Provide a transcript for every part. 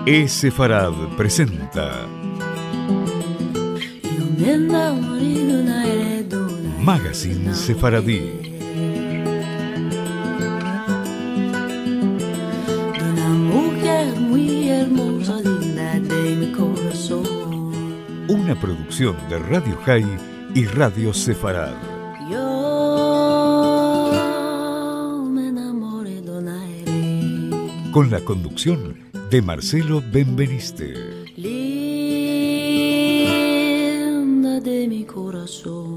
Sefarad presenta Magazine Sefaradí. Una producción de Radio High y Radio Sefarad. Con la conducción de Marcelo Benveniste. Linda de mi corazón.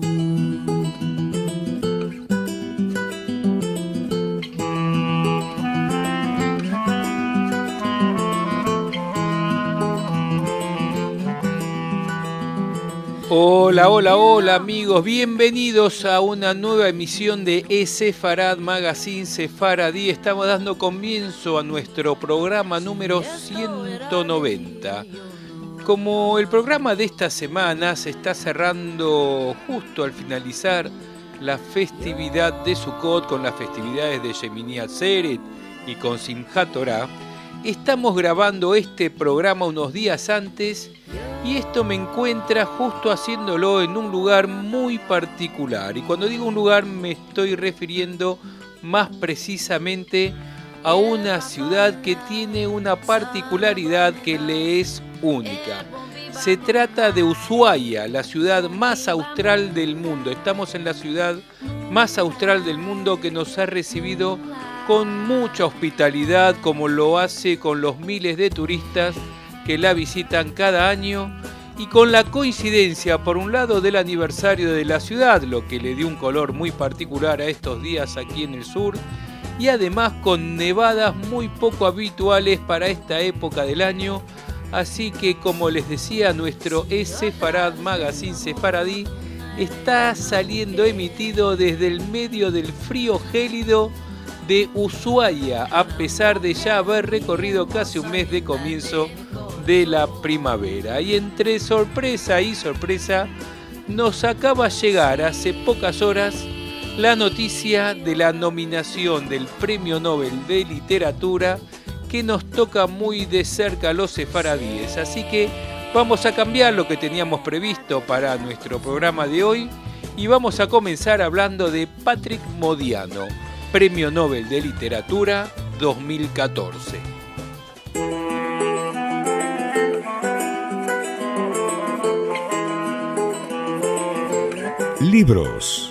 Hola amigos, bienvenidos a una nueva emisión de Sefarad Magazine Sefaradí. Estamos dando comienzo a nuestro programa número 190. Como el programa de esta semana se está cerrando justo al finalizar la festividad de Sukkot con las festividades de Shemini Atzeret y con Simchat Torah, estamos grabando este programa unos días antes. Y esto me encuentra justo haciéndolo en un lugar muy particular. Y cuando digo un lugar me estoy refiriendo más precisamente a una ciudad que tiene una particularidad que le es única. Se trata de Ushuaia, la ciudad más austral del mundo. Estamos en la ciudad más austral del mundo que nos ha recibido con mucha hospitalidad, como lo hace con los miles de turistas que la visitan cada año, y con la coincidencia, por un lado, del aniversario de la ciudad, lo que le dio un color muy particular a estos días aquí en el sur, y además con nevadas muy poco habituales para esta época del año. Así que, como les decía, nuestro Sefarad Magazine Sefaradí está saliendo emitido desde el medio del frío gélido de Ushuaia, a pesar de ya haber recorrido casi un mes de comienzo de la primavera. Y entre sorpresa y sorpresa nos acaba de llegar hace pocas horas la noticia de la nominación del Premio Nobel de Literatura, que nos toca muy de cerca a los sefaradíes. Así que vamos a cambiar lo que teníamos previsto para nuestro programa de hoy y vamos a comenzar hablando de Patrick Modiano, Premio Nobel de Literatura 2014. Libros.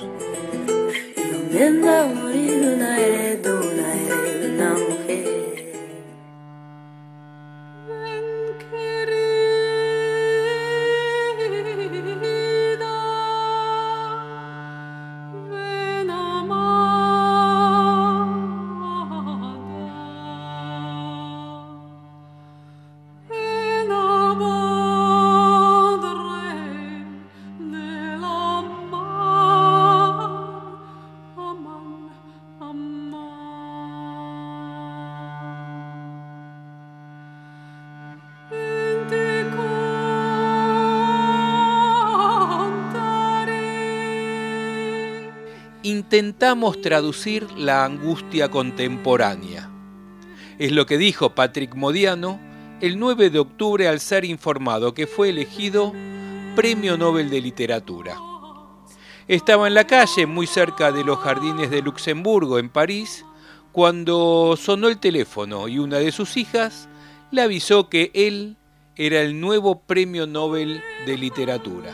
Intentamos traducir la angustia contemporánea. Es lo que dijo Patrick Modiano el 9 de octubre al ser informado que fue elegido Premio Nobel de Literatura. Estaba en la calle, muy cerca de los Jardines de Luxemburgo, en París, cuando sonó el teléfono y una de sus hijas le avisó que él era el nuevo Premio Nobel de Literatura.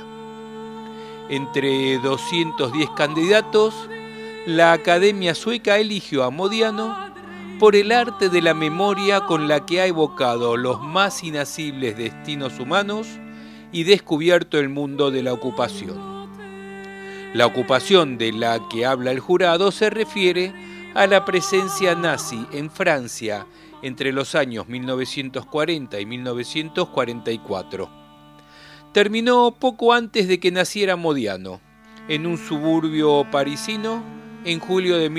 Entre 210 candidatos, la Academia Sueca eligió a Modiano por el arte de la memoria con la que ha evocado los más inacibles destinos humanos y descubierto el mundo de la ocupación. La ocupación de la que habla el jurado se refiere a la presencia nazi en Francia entre los años 1940 y 1944. Terminó poco antes de que naciera Modiano, en un suburbio parisino, en julio de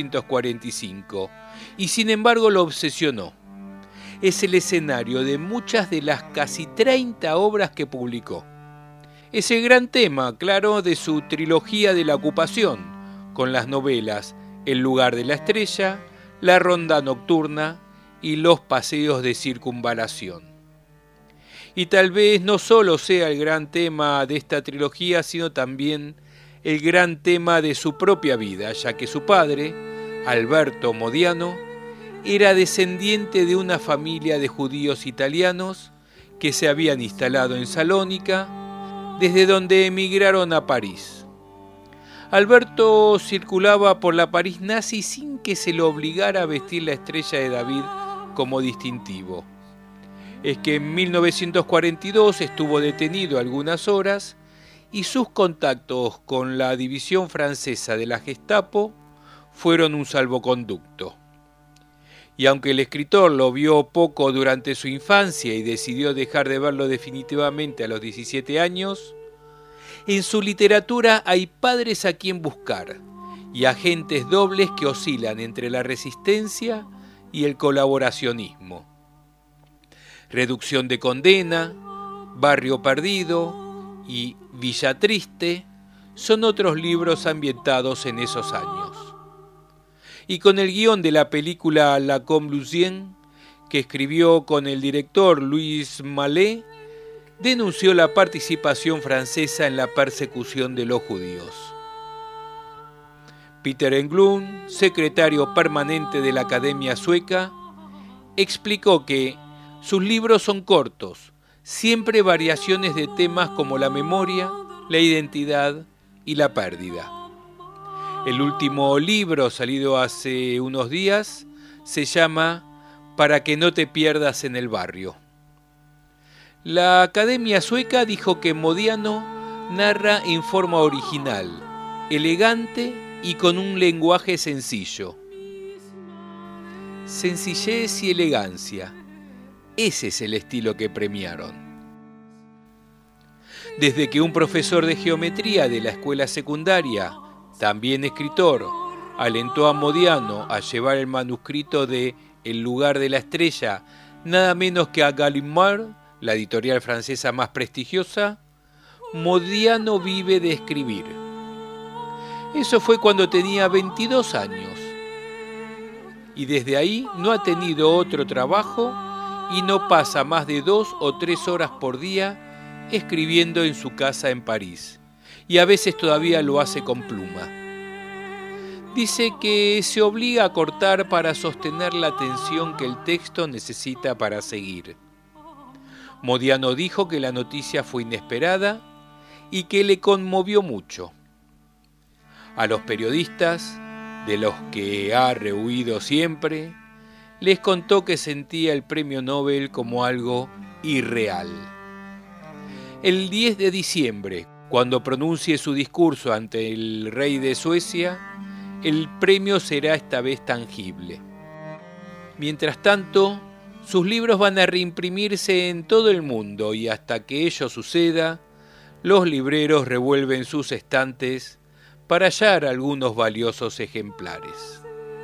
1945, y sin embargo lo obsesionó. Es el escenario de muchas de las casi 30 obras que publicó. Es el gran tema, claro, de su trilogía de la ocupación, con las novelas El lugar de la estrella, La ronda nocturna y los paseos de circunvalación. Y tal vez no solo sea el gran tema de esta trilogía, sino también el gran tema de su propia vida, ya que su padre, Alberto Modiano, era descendiente de una familia de judíos italianos que se habían instalado en Salónica, desde donde emigraron a París. Alberto circulaba por la París nazi sin que se lo obligara a vestir la estrella de David como distintivo. Es que en 1942 estuvo detenido algunas horas y sus contactos con la división francesa de la Gestapo fueron un salvoconducto. Y aunque el escritor lo vio poco durante su infancia y decidió dejar de verlo definitivamente a los 17 años, en su literatura hay padres a quien buscar y agentes dobles que oscilan entre la resistencia y el colaboracionismo. Reducción de condena, Barrio Perdido y Villa Triste son otros libros ambientados en esos años. Y con el guión de la película La Convulsión, que escribió con el director Louis Malle, denunció la participación francesa en la persecución de los judíos. Peter Englund, secretario permanente de la Academia Sueca, explicó que sus libros son cortos, siempre variaciones de temas como la memoria, la identidad y la pérdida. El último libro, salido hace unos días, se llama Para que no te pierdas en el barrio. La Academia Sueca dijo que Modiano narra en forma original, elegante y con un lenguaje sencillo. Sencillez y elegancia. Ese es el estilo que premiaron. Desde que un profesor de geometría de la escuela secundaria, también escritor, alentó a Modiano a llevar el manuscrito de El lugar de la estrella, nada menos que a Gallimard, la editorial francesa más prestigiosa, Modiano vive de escribir. Eso fue cuando tenía 22 años. Y desde ahí no ha tenido otro trabajo y no pasa más de 2 o 3 horas por día escribiendo en su casa en París. Y a veces todavía lo hace con pluma. Dice que se obliga a cortar para sostener la atención que el texto necesita para seguir. Modiano dijo que la noticia fue inesperada y que le conmovió mucho. A los periodistas, de los que ha rehuido siempre, les contó que sentía el premio Nobel como algo irreal. El 10 de diciembre, cuando pronuncie su discurso ante el rey de Suecia, el premio será esta vez tangible. Mientras tanto, sus libros van a reimprimirse en todo el mundo y hasta que ello suceda, los libreros revuelven sus estantes para hallar algunos valiosos ejemplares.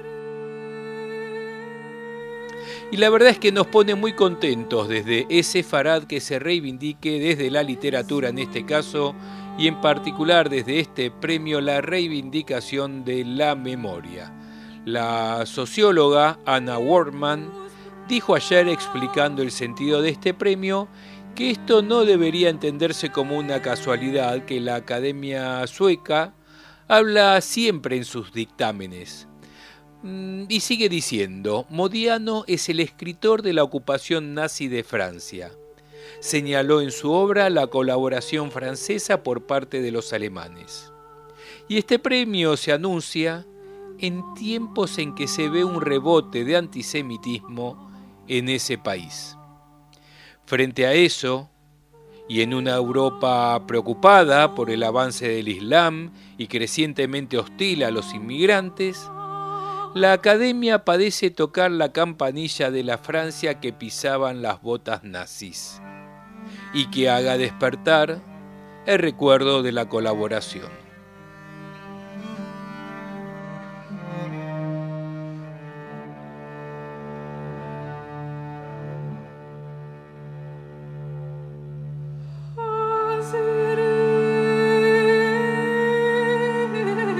Y la verdad es que nos pone muy contentos desde Sefarad que se reivindique desde la literatura en este caso y en particular desde este premio la reivindicación de la memoria. La socióloga Anna Wortmann dijo ayer explicando el sentido de este premio que esto no debería entenderse como una casualidad que la Academia Sueca habla siempre en sus dictámenes. Y sigue diciendo, Modiano es el escritor de la ocupación nazi de Francia. Señaló en su obra la colaboración francesa por parte de los alemanes. Y este premio se anuncia en tiempos en que se ve un rebote de antisemitismo en ese país. Frente a eso, y en una Europa preocupada por el avance del Islam y crecientemente hostil a los inmigrantes, la Academia padece tocar la campanilla de la Francia que pisaban las botas nazis y que haga despertar el recuerdo de la colaboración.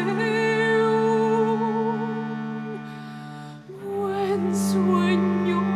Sueño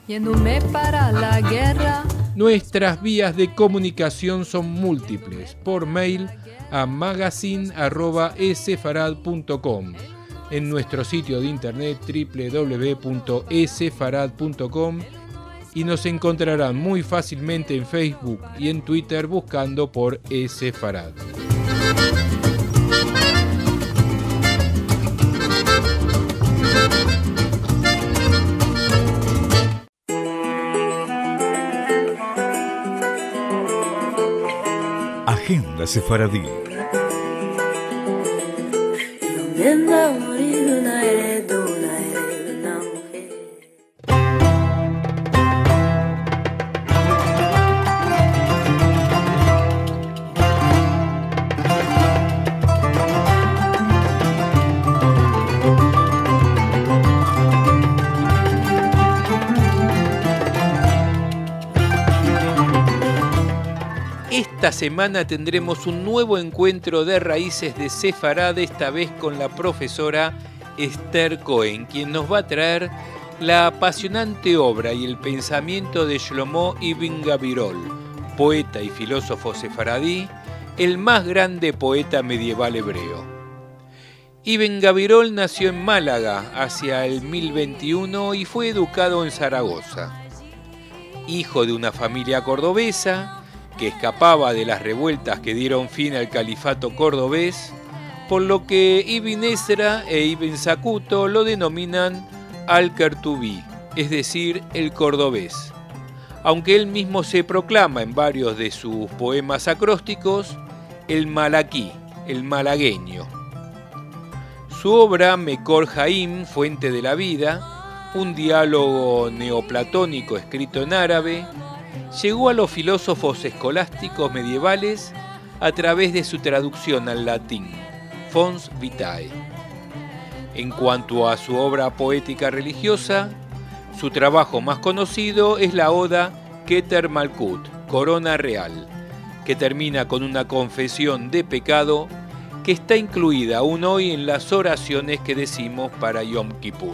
yéndome para la guerra. Nuestras vías de comunicación son múltiples. Por mail a magazine@esefarad.com, en nuestro sitio de internet www.esefarad.com, y nos encontrarán muy fácilmente en Facebook y en Twitter buscando por Esefarad. Agenda Sefaradí. Esta semana tendremos un nuevo encuentro de raíces de Sefarad, esta vez con la profesora Esther Cohen, quien nos va a traer la apasionante obra y el pensamiento de Shlomo Ibn Gabirol, poeta y filósofo sefaradí, el más grande poeta medieval hebreo. Ibn Gabirol nació en Málaga hacia el 1021 y fue educado en Zaragoza. Hijo de una familia cordobesa que escapaba de las revueltas que dieron fin al califato cordobés, por lo que Ibn Ezra e Ibn Zacuto lo denominan Al-Qurtubi, es decir, el cordobés, aunque él mismo se proclama en varios de sus poemas acrósticos el malaquí, el malagueño. Su obra Mekor Haim, Fuente de la Vida, un diálogo neoplatónico escrito en árabe, llegó a los filósofos escolásticos medievales a través de su traducción al latín, Fons Vitae. En cuanto a su obra poética religiosa, su trabajo más conocido es la oda Keter Malkut, Corona Real, que termina con una confesión de pecado que está incluida aún hoy en las oraciones que decimos para Yom Kippur.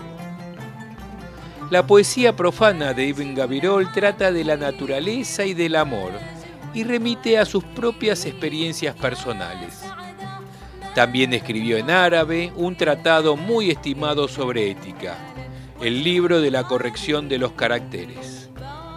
La poesía profana de Ibn Gabirol trata de la naturaleza y del amor y remite a sus propias experiencias personales. También escribió en árabe un tratado muy estimado sobre ética, el libro de la corrección de los caracteres.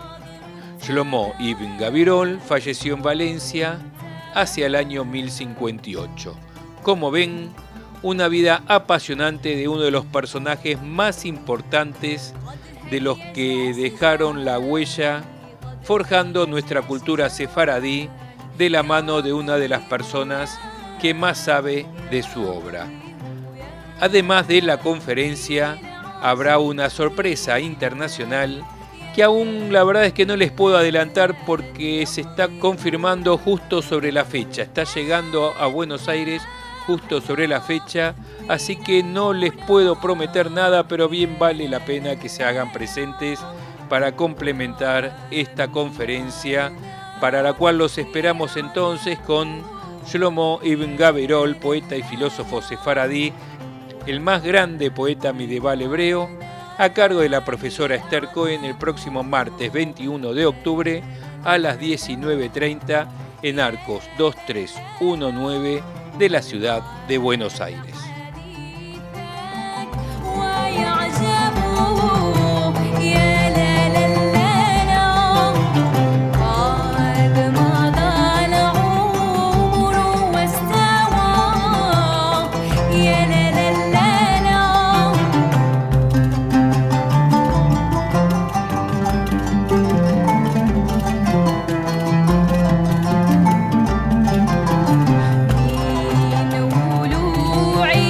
Shlomo Ibn Gabirol falleció en Valencia hacia el año 1058. Como ven, una vida apasionante de uno de los personajes más importantes de los que dejaron la huella forjando nuestra cultura sefaradí de la mano de una de las personas que más sabe de su obra. Además de la conferencia, habrá una sorpresa internacional que aún la verdad es que no les puedo adelantar porque se está confirmando justo sobre la fecha. Está llegando a Buenos Aires justo sobre la fecha, así que no les puedo prometer nada, pero bien vale la pena que se hagan presentes para complementar esta conferencia, para la cual los esperamos entonces con Shlomo Ibn Gabirol, poeta y filósofo sefaradí, el más grande poeta medieval hebreo, a cargo de la profesora Esther Cohen, el próximo martes 21 de octubre a las 19:30 en Arcos 2319 de la ciudad de Buenos Aires. من ولوعي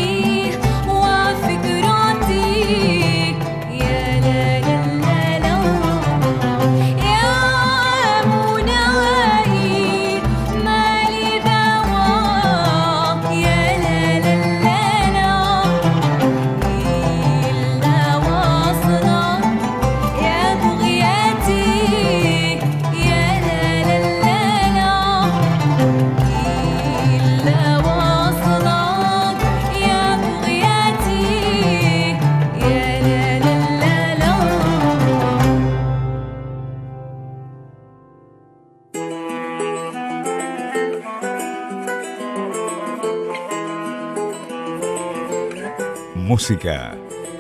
música.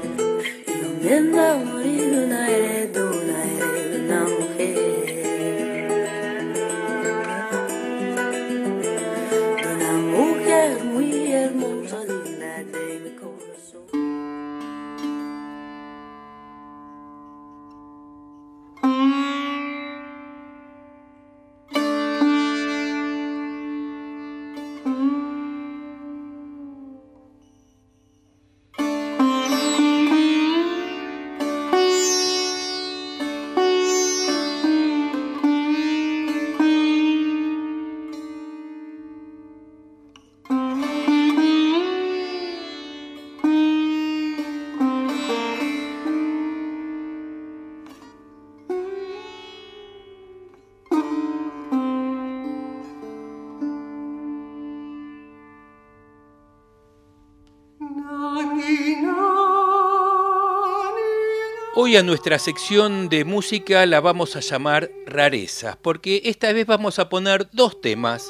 Hoy a nuestra sección de música la vamos a llamar Rarezas, porque esta vez vamos a poner dos temas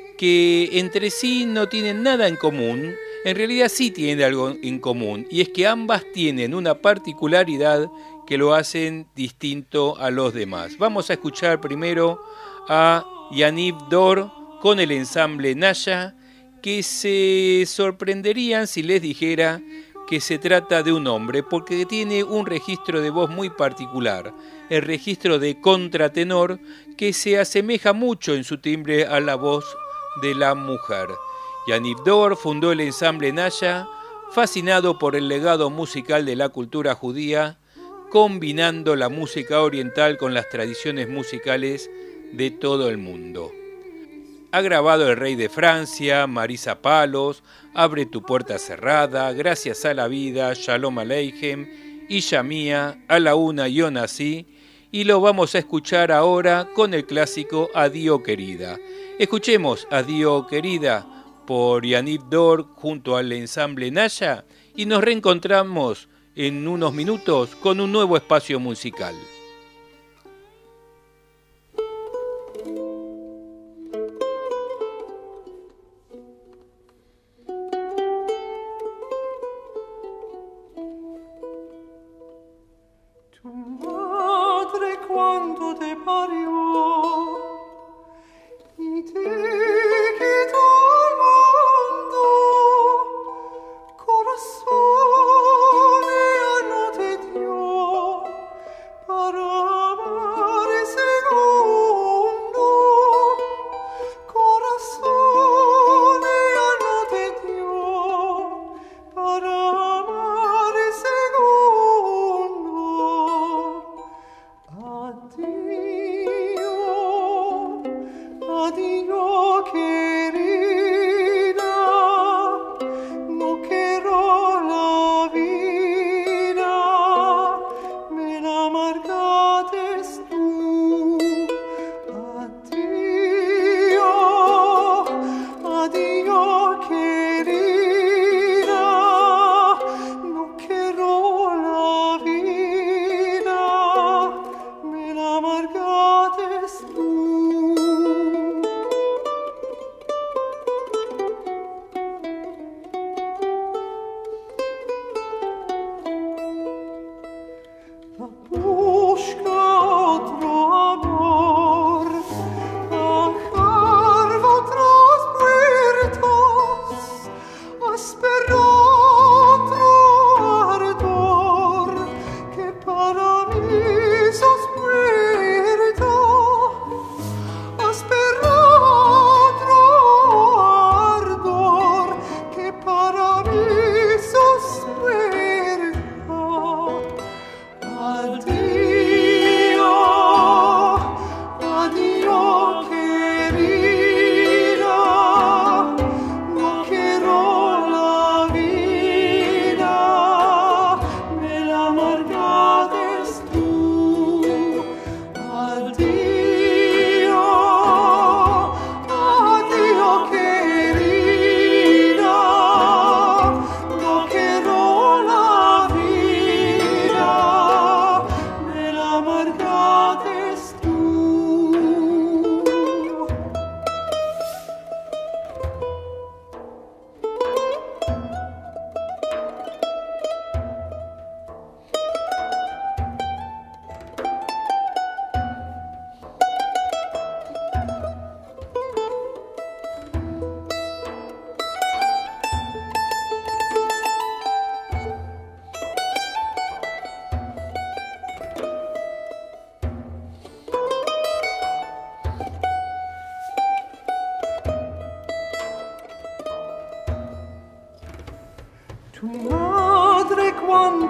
que entre sí no tienen nada en común. En realidad sí tienen algo en común, y es que ambas tienen una particularidad que lo hacen distinto a los demás. Vamos a escuchar primero a Yaniv Dor con el ensamble Naya, que se sorprenderían si les dijera que se trata de un hombre, porque tiene un registro de voz muy particular, el registro de contratenor, que se asemeja mucho en su timbre a la voz de la mujer. Yaniv Dor fundó el ensamble Naya, fascinado por el legado musical de la cultura judía, combinando la música oriental con las tradiciones musicales de todo el mundo. Ha grabado El Rey de Francia, Marisa Palos, Abre tu puerta cerrada, Gracias a la vida, Shalom Aleichem, Isha Mía, A la una yo nací, y lo vamos a escuchar ahora con el clásico Adiós querida. Escuchemos Adiós querida por Yaniv Dor junto al ensamble Naya y nos reencontramos en unos minutos con un nuevo espacio musical. Addio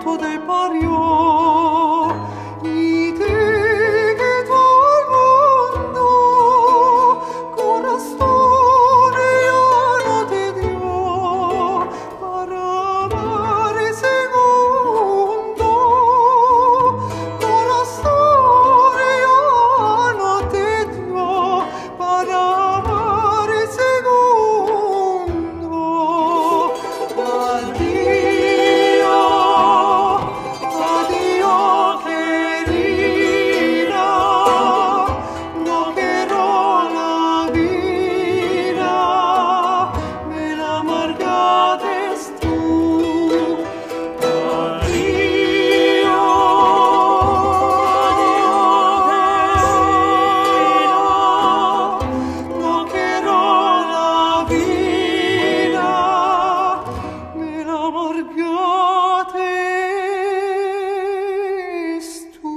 cuánto te parió y te quitó el mundo, corazón ya no te dio para amar el segundo, corazón ya no te dio para amar el segundo. Adiós, querida, no quiero la vida, me la amargaste tú. Adiós, no quiero la vida, me la amargaste tú.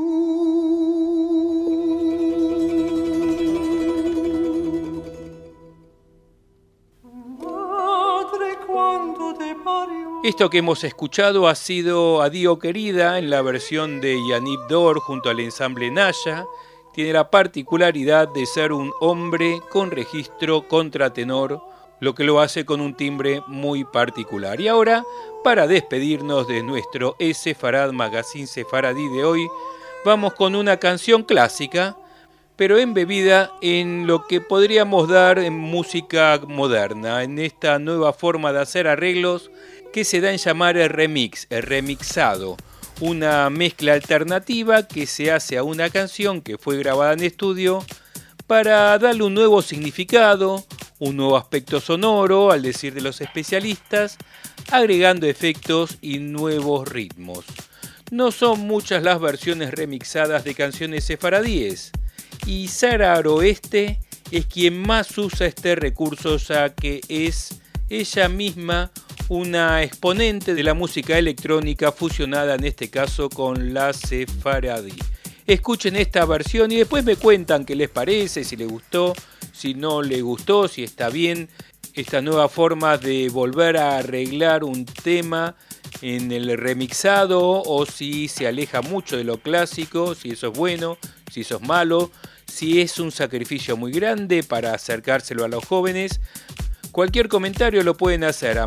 Madre, cuánto te parió. Esto que hemos escuchado ha sido Adiós querida en la versión de Yannick Dor junto al ensamble Naya. Tiene la particularidad de ser un hombre con registro contratenor, lo que lo hace con un timbre muy particular. Y ahora, para despedirnos de nuestro Sefarad Magazine Sefaradí de hoy, vamos con una canción clásica, pero embebida en lo que podríamos dar en música moderna, en esta nueva forma de hacer arreglos que se da en llamar el remix, el remixado, una mezcla alternativa que se hace a una canción que fue grabada en estudio para darle un nuevo significado, un nuevo aspecto sonoro, al decir de los especialistas, agregando efectos y nuevos ritmos. No son muchas las versiones remixadas de canciones sefaradíes, y Sara Aroeste es quien más usa este recurso, ya que es ella misma una exponente de la música electrónica fusionada en este caso con la sefaradí. Escuchen esta versión y después me cuentan qué les parece, si les gustó, si no les gustó, si está bien esta nueva forma de volver a arreglar un tema en el remixado, o si se aleja mucho de lo clásico, si eso es bueno, si eso es malo, si es un sacrificio muy grande para acercárselo a los jóvenes. Cualquier comentario lo pueden hacer a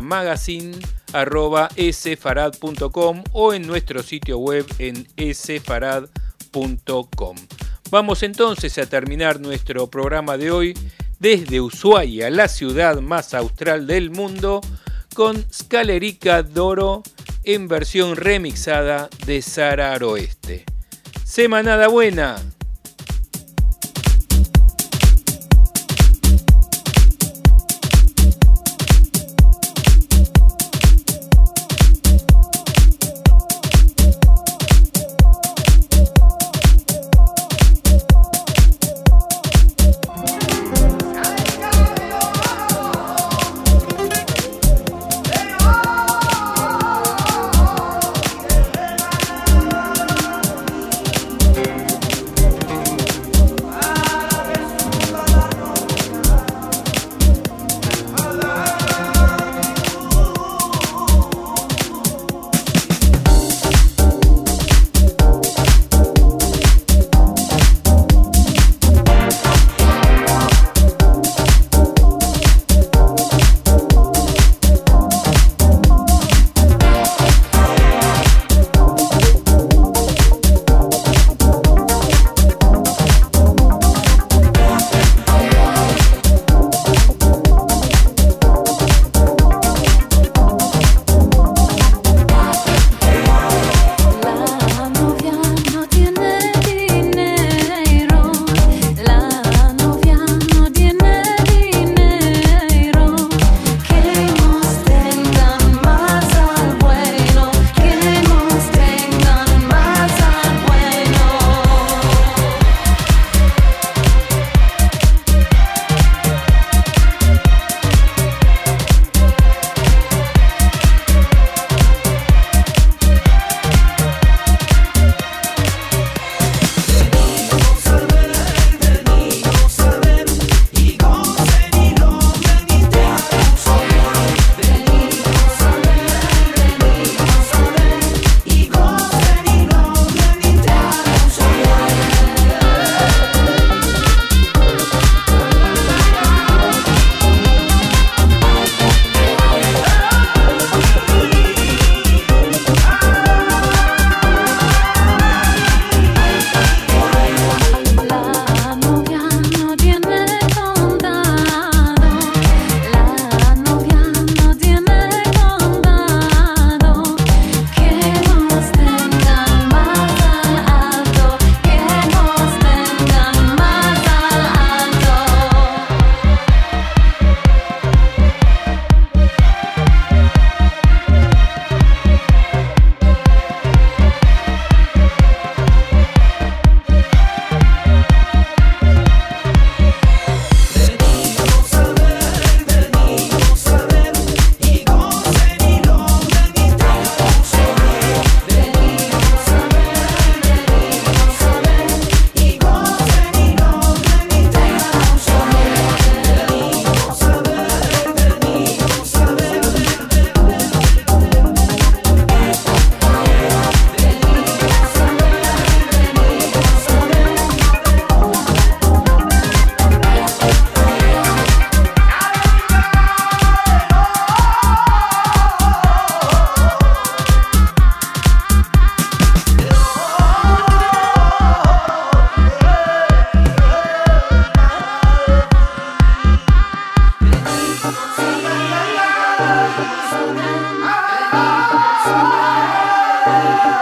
magazine@sefarad.com o en nuestro sitio web en sefarad.com. Vamos entonces a terminar nuestro programa de hoy desde Ushuaia, la ciudad más austral del mundo, con Scalerica Doro en versión remixada de Sara Aroeste. Semanada buena.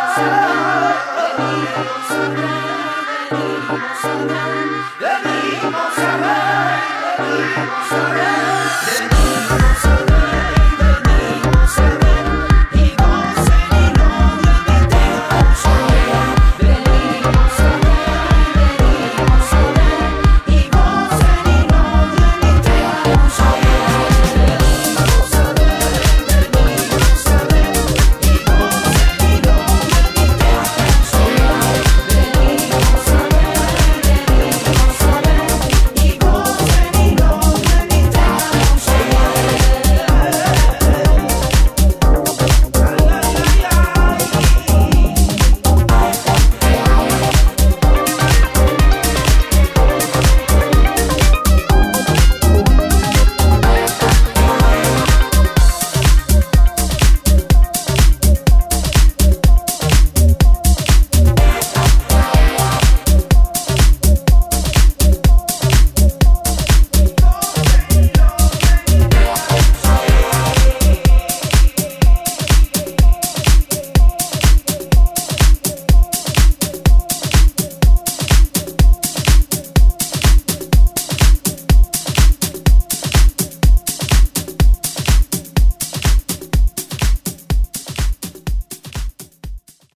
venimos a ver, venimos a ver.